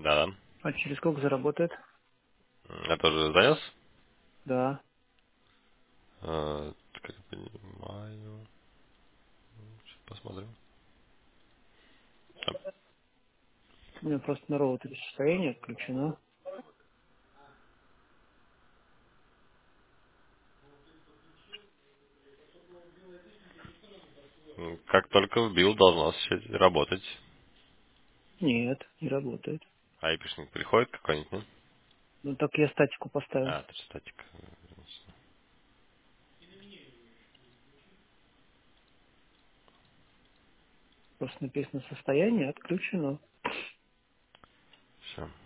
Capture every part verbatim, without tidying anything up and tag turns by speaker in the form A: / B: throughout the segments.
A: Да.
B: А через сколько заработает?
A: Я тоже занес.
B: Да.
A: Э, Как я понимаю. Сейчас посмотрим.
B: У меня просто на роутере состояние отключено.
A: М, Как только вбил, должно сейчас работать.
B: Нет, не работает.
A: Айпишник приходит какой-нибудь, нет?
B: Ну так я статику поставил.
A: А, это же статика.
B: Просто написано состояние отключено.
A: Все.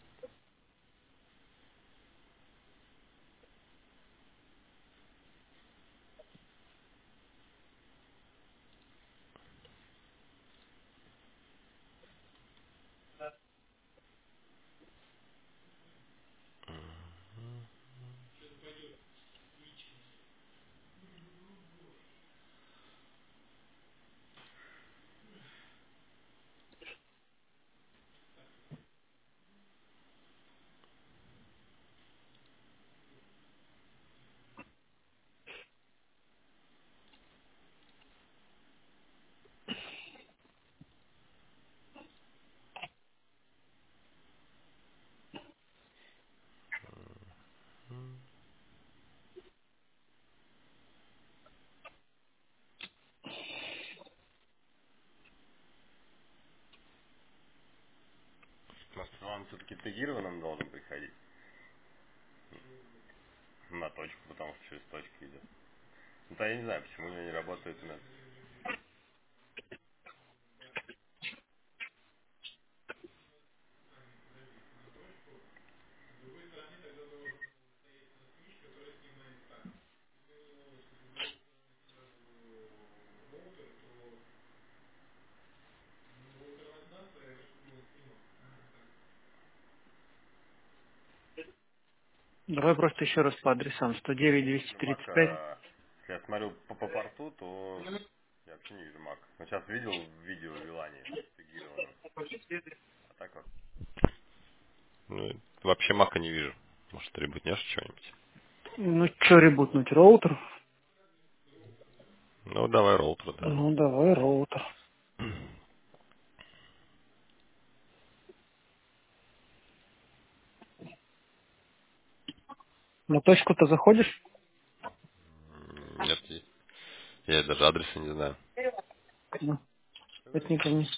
A: Может, он все-таки тегированным должен приходить на точку, потому что через точку идет. Ну, то я не знаю, почему у него не работает нет.
B: Давай просто еще раз по адресам. сто девять двести
A: Ну, Мак,
B: тридцать пять.
A: э, если я смотрю по, по порту, то я вообще не вижу Мак. Но сейчас видел видео в Вилане тегированном. А так вот. Ну, вообще Мака не вижу. Может, ребутнешь что-нибудь?
B: Ну, что ребутнуть? Роутер?
A: Ну, давай роутер, да.
B: Ну, давай роутер. На точку-то заходишь?
A: М, Нет, я даже адреса не знаю.
B: Ну, это не ко мне.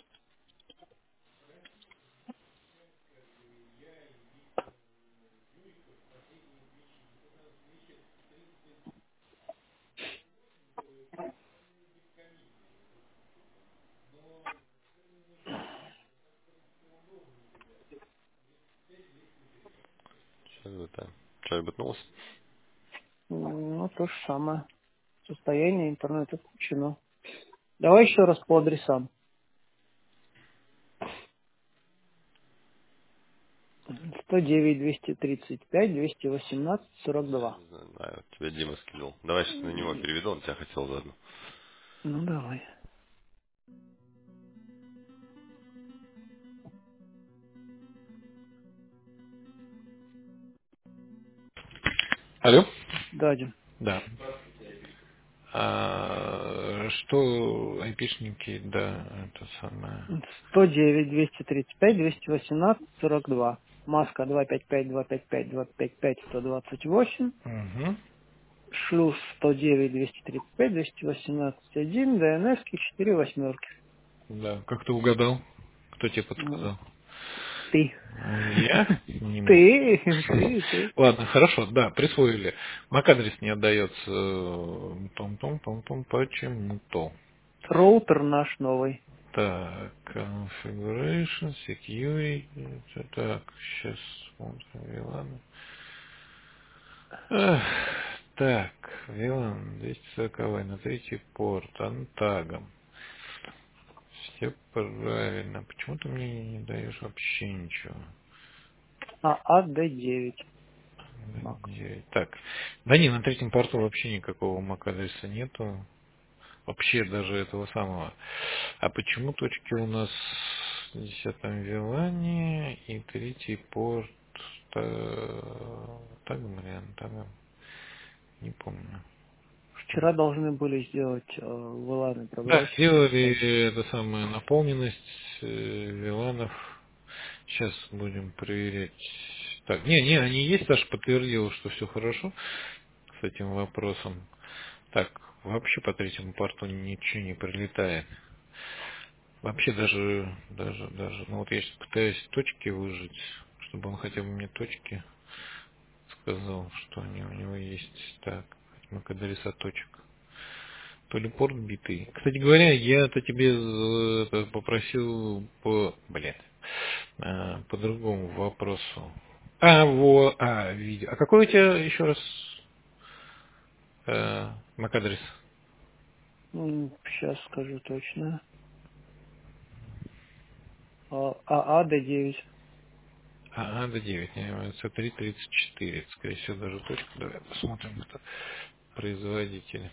A: Что это? Что ребутнулось?
B: Ну, то же самое. Состояние интернета отключено. Давай еще раз по адресам. сто девять двести тридцать пять двести восемнадцать сорок
A: Я
B: два.
A: не знаю, знаю, тебя Дима скидывал. Давай сейчас на него переведу, он тебя хотел заодно.
B: Ну, давай.
A: Алло?
B: Да, Дим.
A: Да. А, что айпишники, да, это самое.
B: сто девять двести тридцать пять двести восемнадцать сорок два. Маска два пять пять два пять пять два пять пять сто двадцать восемь.
A: Угу.
B: Шлюз сто девять двести тридцать пять двести восемнадцать один. ДНС четыре восьмерки.
A: Да, как ты угадал? Кто тебе
B: Ну,
A: подсказал?
B: ты.
A: Я? Не мы.
B: Ты, ты, ты.
A: Ладно, хорошо, да, присвоили. MAC-адрес не отдается. Том-том-том-том, почему-то.
B: Роутер наш новый.
A: Так, configuration, security. Так, сейчас смотрим, Вилан. Эх, так, Вилан, двести сорок на третий порт, антагом. Все правильно. Почему ты мне не даешь вообще ничего?
B: А, АД9. Мак.
A: Девять. Так. Да не, на третьем порту вообще никакого MAC-адреса нету. Вообще даже этого самого. А почему точки у нас
C: десятом Вилане и третий порт Та- Тагмариан, Тагам, не помню. Что?
B: Вчера должны были сделать э, выланы
C: Да,
B: пробросить, написать.
C: сделали это самое наполненность э, Виланов. Сейчас будем проверять. Так, не, не, они есть, Саша подтвердила, что все хорошо с этим вопросом. Так, вообще по третьему порту ничего не прилетает. Вообще даже, даже, даже, ну вот я сейчас пытаюсь точки выжать, чтобы он хотя бы мне точки сказал, что они у него есть. Так, мы адреса точек. То ли порт битый. Кстати говоря, я-то тебе э, это попросил по, блин, э, по другому вопросу. А, во, а, видео. А какой у тебя еще раз э, MAC-адрес?
B: Сейчас скажу точно. А, АА Д9.
C: А, до девять, С три тридцать четыре. Скорее всего, даже точка. Давай посмотрим, это производитель.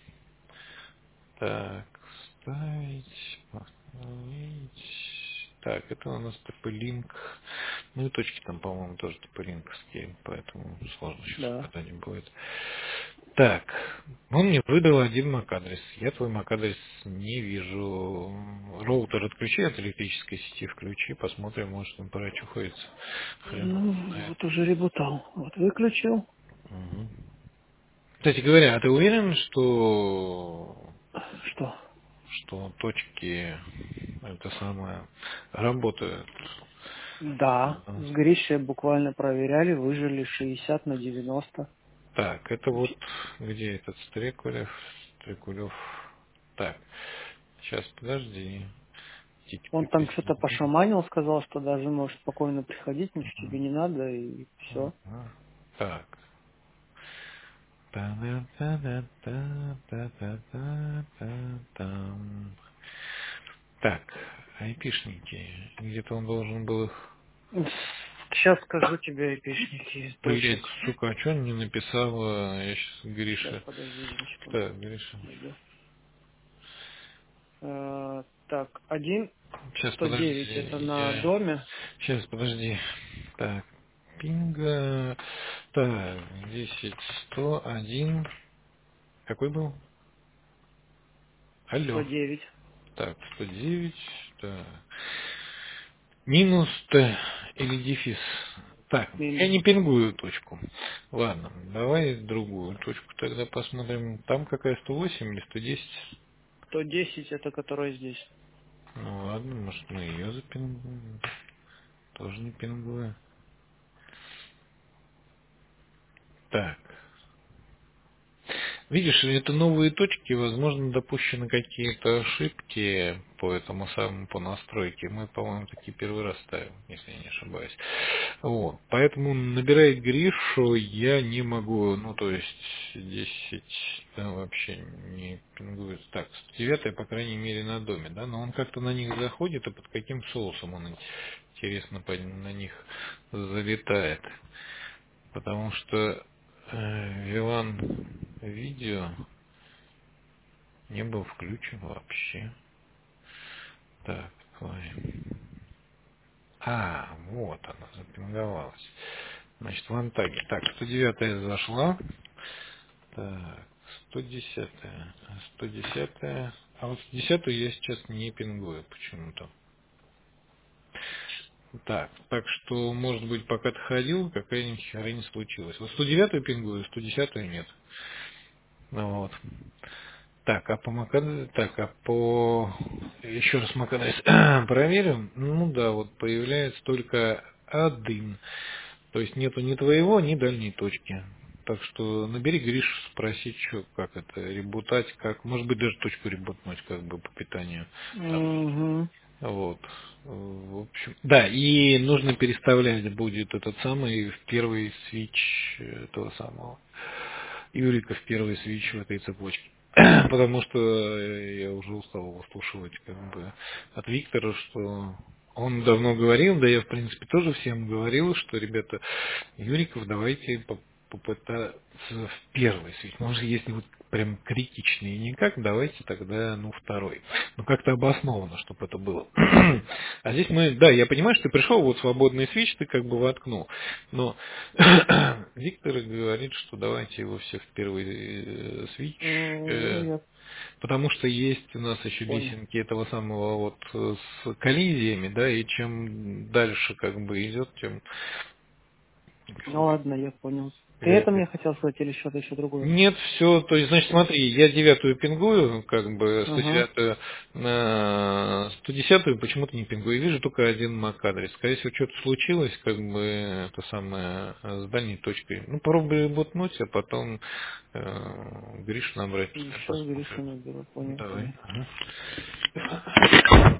C: Так, вставить, поставить. Так, это у нас TP-Link. Ну и точки там, по-моему, тоже TP-Link'ские, поэтому сложно сейчас
B: Да.
C: когда не будет. Так, он мне выдал один MAC-адрес. Я твой MAC-адрес не вижу. Роутер отключи от электрической сети, включи, посмотрим, может он прочухается. Хрен его
B: Ну,
C: знает.
B: вот уже ребутал. Вот выключил.
C: Мгм. Кстати говоря, а ты уверен, что
B: Что?
C: что точки это самое работают?
B: Да.
C: Ага.
B: С Гришей буквально проверяли, выжили шестьдесят на девяносто.
C: Так, это вот где этот Стрекулев, Стрекулев. Так, сейчас подожди. Тики
B: Он там что-то
C: присоединили.
B: пошаманил, сказал, что даже можешь спокойно приходить, ничего тебе не надо, и все.
C: Ага. Так. Та-да-та-да-та-та-та-та-та-там. Так, айпишники. Где-то он должен был их...
B: Сейчас скажу тебе эпишники из
C: Блять,
B: точек.
C: сука, а что он не написал? а, Я сейчас
B: Сейчас,
C: Гриша.
B: подожди одну секунду.
C: Так, Гриша.
B: Найду. Э, так, один
C: Сейчас,
B: сто девять
C: подожди.
B: это на
C: Я...
B: доме.
C: Сейчас, подожди. Так, пинга. Так, десять, сто один. Какой был?
B: сто
C: Алло.
B: девять
C: Так, сто девять. Так. Минус Т или дефис. Так, я
B: минус.
C: не пингую точку. Ладно, давай другую точку тогда посмотрим. Там какая, сто восемь или сто десять?
B: сто десять это которая здесь.
C: Ну ладно, может мы ее запингуем. Тоже не пингую. Так. Видишь, это новые точки, возможно, допущены какие-то ошибки по этому самому, по настройке. Мы, по-моему, такие первый раз ставим, если я не ошибаюсь. Вот. Поэтому набирать Гришу я не могу, ну, то есть десять да, вообще не пингует. Так, сто девять, по крайней мере, на доме, да, но он как-то на них заходит, и под каким соусом он, интересно, по- на них залетает. Потому что э, Вилан видео не был включен вообще. Так, ой. А, вот она запинговалась. Значит, в Антаге. Так, сто девятая зашла. Так, сто десятая. сто десятая. А вот сто десятую я сейчас не пингую почему-то. Так, так что, может быть, пока ты ходил, какая-нибудь херня случилась. Вот сто девятую пингую, сто десятую нет. Ну вот. Так, а по Макадресу, так, а по еще раз Макадрес проверим. Ну да, вот появляется только один. То есть нету ни твоего, ни дальней точки. Так что набери Гришу, спроси, что, как это, ребутать, как, может быть, даже точку ребутнуть, как бы, по питанию.
B: Угу.
C: Вот. В общем, да, и нужно переставлять будет этот самый в первый свич этого самого Юрика, в первый свич в этой цепочке. Потому что я уже устал выслушивать как бы от Виктора, что он давно говорил, да я в принципе тоже всем говорил, что, ребята, Юриков давайте по- попытаться в первый свич. Может, если вот прям критичный никак, давайте тогда, ну, второй. Ну, как-то обоснованно, чтобы это было. А здесь мы, да, я понимаю, что ты пришел, вот свободный свич ты как бы воткнул. Но Виктор говорит, что давайте его все в первый э, свич,
B: Ну,
C: э,
B: я
C: потому что есть у нас еще
B: понял.
C: бисеринки этого самого вот э, с коллизиями, да, и чем дальше как бы идет, тем
B: Ну ладно, я понял. Ты это
C: вероятнее.
B: мне хотел сказать или что-то еще другое?
C: Нет, все, то есть, значит, смотри, я девятую пингую, как бы сто
B: Ага.
C: девятую, на сто десятую почему-то не пингую, вижу только один мак адрес. Скорее всего, что-то случилось, как бы, это самое, с дальней точкой. Ну, попробуй ботнуть, а потом э, Гришу набрать,
B: Сейчас
C: посмотрим.
B: Гришу наберу, понял,
C: Давай.
B: понял.
C: Ага.